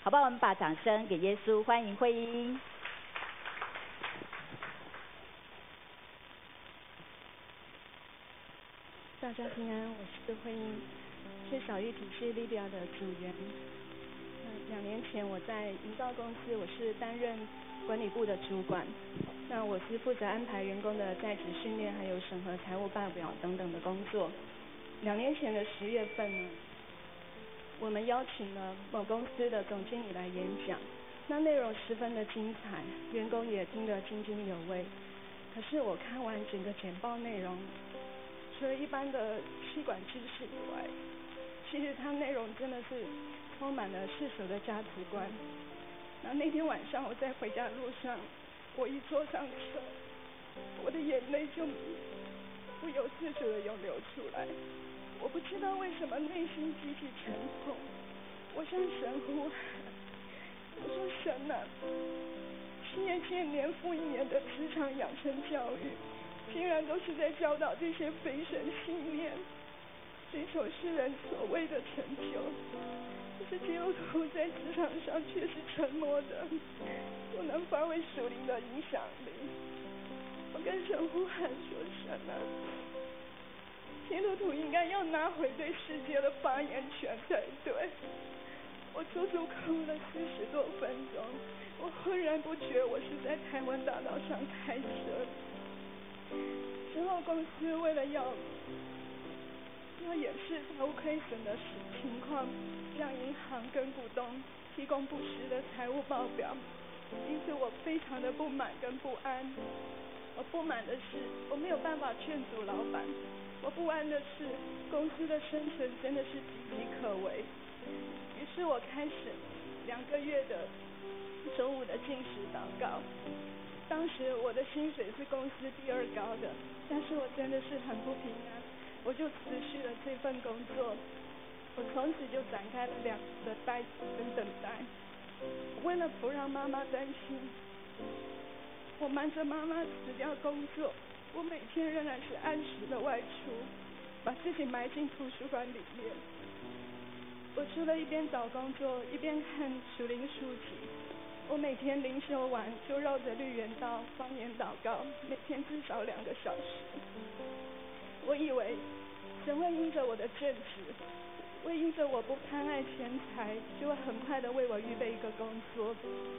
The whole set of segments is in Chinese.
好不好？我们把掌声给耶稣，欢迎慧英。 大家平安，我是慧英，是小玉体系利比亚的组员。2年前我在营造公司，我是担任管理部的主管。那我是负责安排员工的在职训练，还有审核财务报表等等的工作。2年前的10月份呢，我们邀请了某公司的总经理来演讲，那内容十分的精彩，员工也听得津津有味。可是我看完整个简报内容，除了一般的气管知识以外，其实它内容真的是充满了世俗的价值观。那天晚上我在回家的路上，我一坐上车，我的眼泪就不由自主的涌流出来。我不知道为什么内心极其沉痛，我向神呼喊，我说神啊，7年前年复一年的职场养成教育，竟然都是在教导这些非神信念，追求世人所谓的成就。可是基督徒在职场上却是沉默的，不能发挥属灵的影响力。我跟神呼喊说：神啊，基督徒应该要拿回对世界的发言权才对。我足足哭了40多分钟，我浑然不觉我是在台湾大道上开车。之后公司为了要掩饰财务亏损的情况，向银行跟股东提供不实的财务报表，因此我非常的不满跟不安。我不满的是我没有办法劝阻老板，我不安的是公司的生存真的是岌岌可危。于是我开始2个月的中午的禁食祷告。当时我的薪水是公司第2高的，但是我真的是很不平安，我就辞去了这份工作。我从此就展开了2年的待跟等待。为了不让妈妈担心，我瞒着妈妈辞掉工作，我每天仍然是按时的外出，把自己埋进图书馆里面。我除了一边找工作一边看属灵书籍，我每天灵修完就绕着绿园道方言祷告，每天至少2个小时。我以为神会因着我的正直，会因着我不贪爱钱财，就会很快的为我预备一个工作。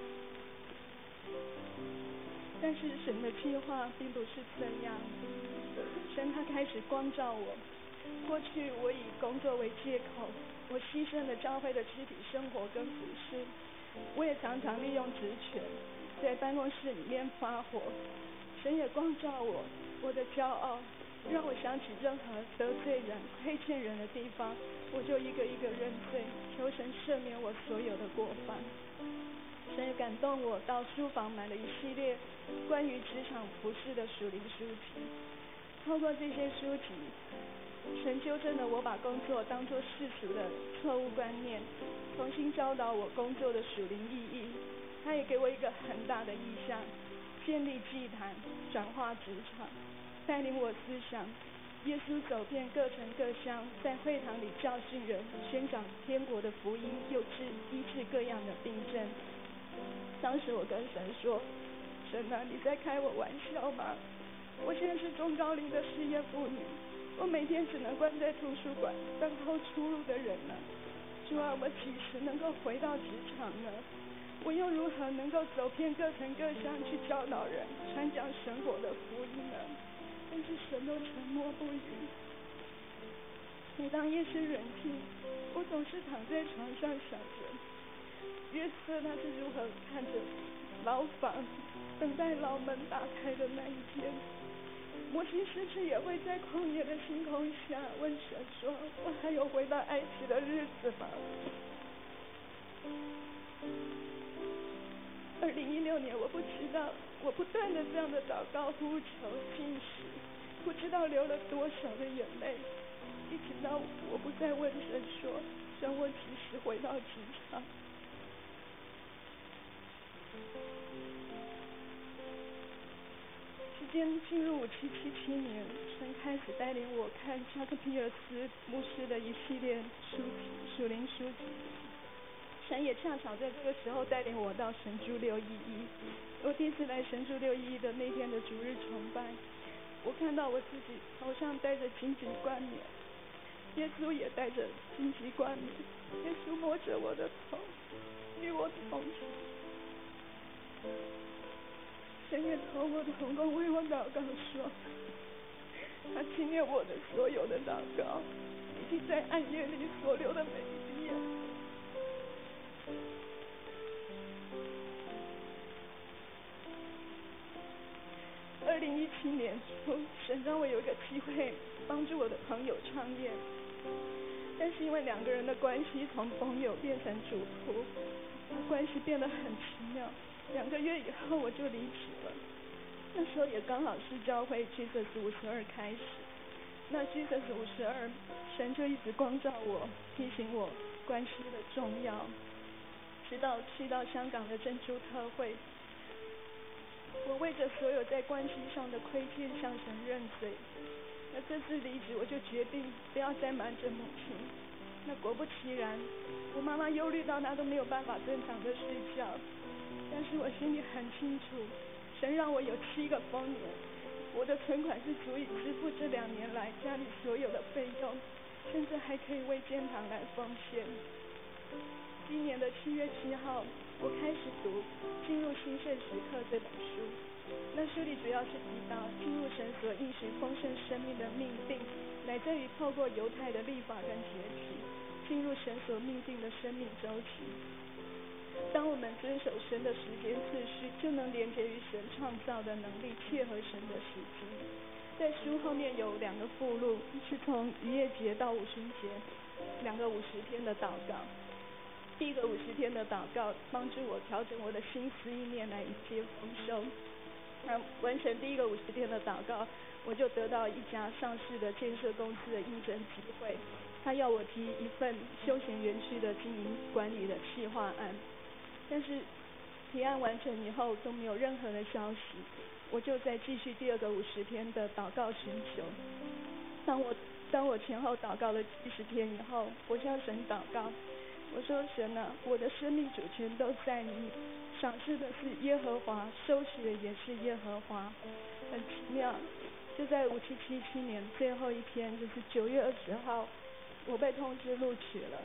但是神的计划并不是这样。神他开始光照我，过去我以工作为借口，我牺牲了教会的肢体生活跟服事，我也常常利用职权在办公室里面发火。神也光照我，我的骄傲让我想起任何得罪人亏欠人的地方，我就一个一个认罪，求神赦免我所有的过犯。神也感动我到书房买了一系列关于职场服事的属灵书籍。透过这些书籍，神纠正了我把工作当作世俗的错误观念，重新教导我工作的属灵意义。他也给我一个很大的意向，建立祭坛，转化职场，带领我思想耶稣走遍各城各乡，在会堂里教训人，宣讲天国的福音，又医治各样的病症。当时我跟神说：神啊，你在开我玩笑吗？我现在是中高龄的失业妇女，我每天只能关在图书馆等候出路的人呢。主啊，我几时能够回到职场呢？我又如何能够走遍各城各乡去教导人，传讲神国的福音呢？但是神都沉默不语。每当夜深人静，我总是躺在床上想着约瑟他是如何看着牢房等待牢门打开的那一天。摩西是不是也会在旷野的星空下问神说：我还有回到埃及的日子吗？2016年我不知道，我不断的这样的祷告呼求禁食，不知道流了多少的眼泪，一直到我不再问神说：神，我几时回到职场？时间进入5777年，神开始带领我看夏克皮尔斯牧师的一系列书籍，属灵书籍。 神也恰巧在这个时候带领我到神猪611。我第一次来神猪611的那天的主日崇拜，我看到我自己头上戴着荆棘冠冕，耶稣也戴着荆棘冠冕，耶稣摸着我的头，与我同行。神也透过同工为我祷告说，他纪念我的所有的祷告，以及在暗夜里所流的每一滴眼泪。2017年初，神让我有一个机会帮助我的朋友创业，但是因为2个人的关系从朋友变成主仆，关系变得很奇妙。2个月以后我就离职了。那时候也刚好是教会 Jesus 52开始，那 Jesus 52，神就一直光照我，提醒我关系的重要。直到去到香港的珍珠特会，我为着所有在关系上的亏欠向神认罪。那这次离职，我就决定不要再瞒着母亲。那果不其然，我妈妈忧虑到她都没有办法正常的睡觉。但是我心里很清楚，神让我有7个丰年，我的存款是足以支付这2年来家里所有的费用，甚至还可以为建堂来奉献。今年的7月7号，我开始读《进入兴盛时刻》这本书。那书里主要是提到进入神所应许丰盛生命的命定，乃在于透过犹太的律法跟节期，进入神所命定的生命周期。当我们遵守神的时间次序，就能连接于神创造的能力，切合神的时机。在书后面有2个附录，是从逾越节到五旬节2个50天的祷告。第一个50天的祷告帮助我调整我的心思意念来迎接丰收。完成第一个50天的祷告，我就得到一家上市的建设公司的应征机会，他要我提一份休闲园区的经营管理的企划案。但是提案完成以后都没有任何的消息，我就再继续第2个50天的祷告寻求。当我前后祷告了70天以后，我向神祷告，我说神啊，我的生命主权都在你，赏赐的是耶和华，收取的也是耶和华。很奇妙，就在5777年最后一天，就是9月20号，我被通知录取了。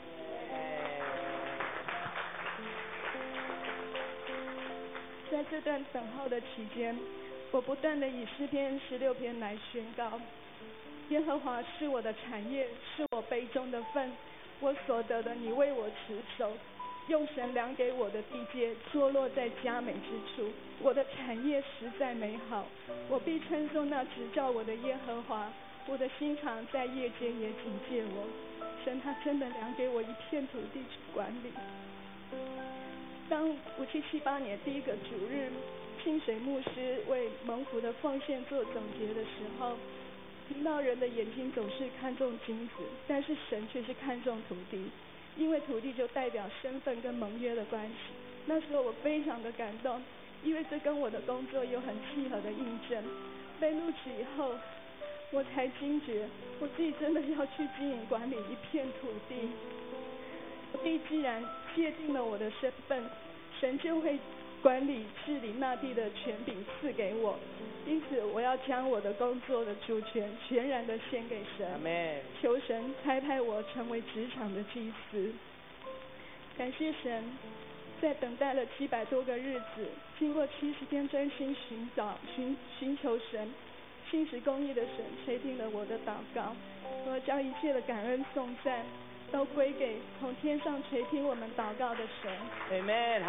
在这段等候的期间，我不断地以诗篇16篇来宣告，耶和华是我的产业，是我杯中的份，我所得的你为我持守，用神量给我的地界，坐落在佳美之处。我的产业实在美好，我必称颂那指教我的耶和华。我的心肠在夜间也警戒我，神他真的量给我一片土地去管理。当5778年第1个主日，清水牧师为蒙福的奉献做总结的时候，听到人的眼睛总是看重金子，但是神却是看重土地，因为土地就代表身份跟盟约的关系。那时候我非常的感动，因为这跟我的工作有很契合的印证。被录取以后，我才惊觉我自己真的要去经营管理一片土地。土地既然界定了我的身份，神就会管理治理那地的权柄赐给我，因此我要将我的工作的主权全然的献给神。求神差派我成为职场的祭司。感谢神，在等待了700多个日子，经过70天专心寻求神，信实公义的神垂听了我的祷告。我将一切的感恩颂赞都归给从天上垂听我们祷告的神。